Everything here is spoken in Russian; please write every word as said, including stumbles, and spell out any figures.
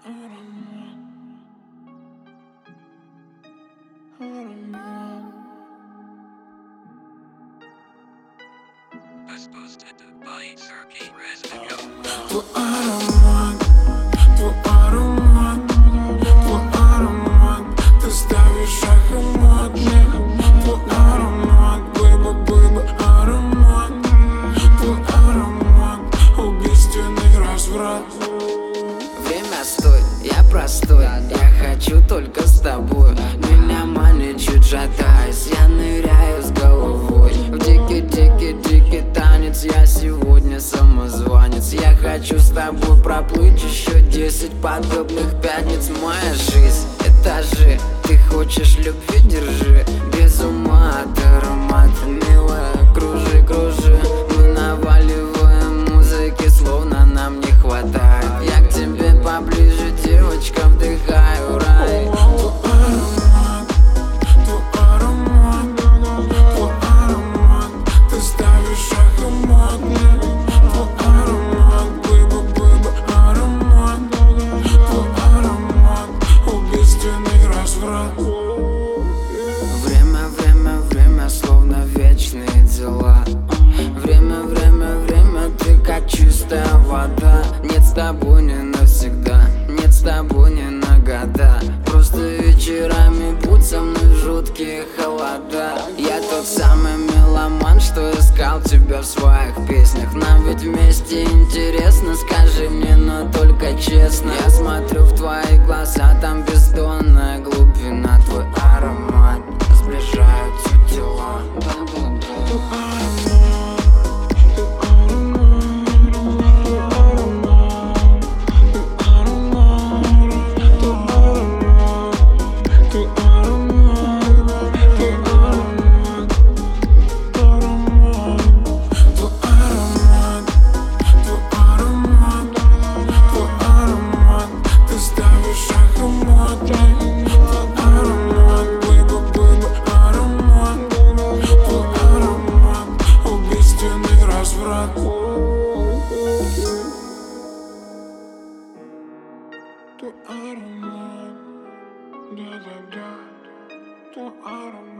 Твой аромат, твой аромат, твой аромат, ты ставишь шахмат мне. Твой аромат, бэйба, бэйба, аромат. Твой аромат, убийственный разврат. Время стой, я простой, я хочу только с тобой. Меня манит чуть-чуть, я ныряю с головой в дикий-дикий-дикий танец. Я сегодня самозванец. Я хочу с тобой проплыть еще десять подобных пятниц. Моя жизнь — этажи, ты хочешь любви, держи. Без ума от аромата, милая, кружи, кружи. Мы наваливаем музыки, словно нам не хватает. Я к тебе поближе, девочка, вдыхаю рай. Время, время, время, словно вечные дела. Время, время, время, ты как чистая вода. Нет, с тобой не навсегда, нет, с тобой не на года. Просто вечерами будь со мной в жуткие холода. Я тот самый меломан, что искал тебя в своих песнях. Нам ведь вместе интересно, скажи мне, но только честно. Я смотрю в твои глаза, там бездонная глубина. Твой аромат сближаются тела. Твой аромат, да-да-да, твой аромат.